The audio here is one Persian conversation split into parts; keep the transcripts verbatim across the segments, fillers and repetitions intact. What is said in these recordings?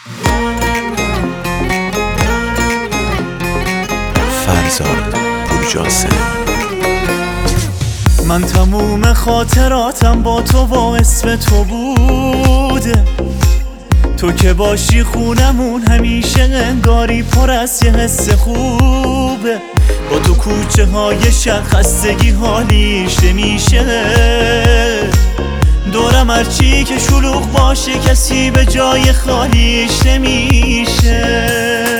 فرزاد پورجاسم. من تموم خاطراتم با تو و اسم تو بوده، تو که باشی خونمون همیشه انگاری پر از یه حس خوبه. با تو کوچه های شهر خستگی حالیش نمیشه، دورم هرچی که شلوغ باشه کسی به جای خالیش نمیشه.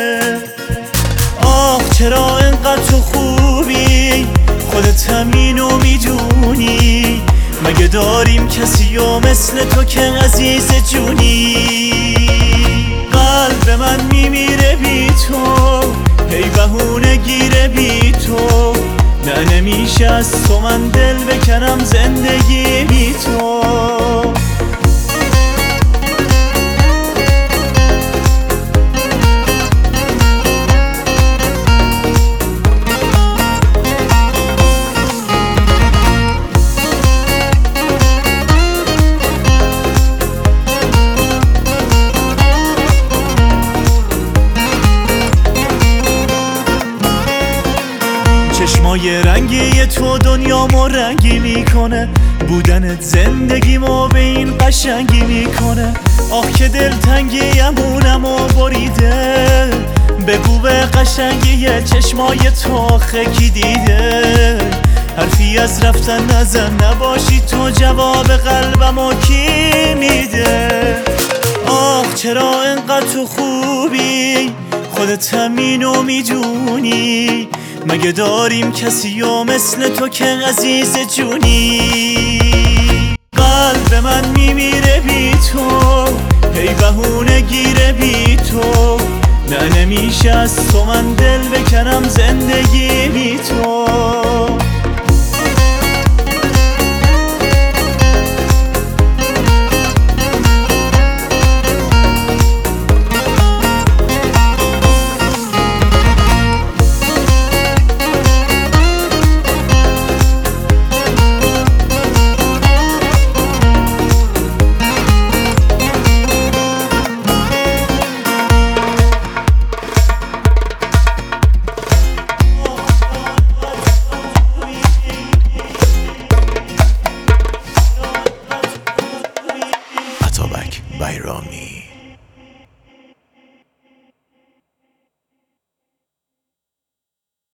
آه چرا انقدر تو خوبی، خودت همینو میدونی، مگه داریم کسی و مثل تو که عزیز جونی. قلب من میمیره بی تو، هی بهونه گیره بی تو، نه نمیشه از تو من دل بکنم زندگی بی تو. چشمای رنگی تو دنیامو رنگی میکنه، بودنت زندگیمو به این قشنگی میکنه. آه که دلتنگیمونمو بریده، بگو به قشنگی چشمای تو آخه کی دیده. حرفی از رفتن نزن، نباشی تو جواب قلبمو کی میده. آه چرا انقدر تو خوبی، خودت همینو میدونی، مگه داریم کسی و مثل تو که عزیز جونی. قلب من میمیره بی تو، هی بهونه گیره بی تو، نه نمیشه از تو من دل بکنم زندگی بی تو.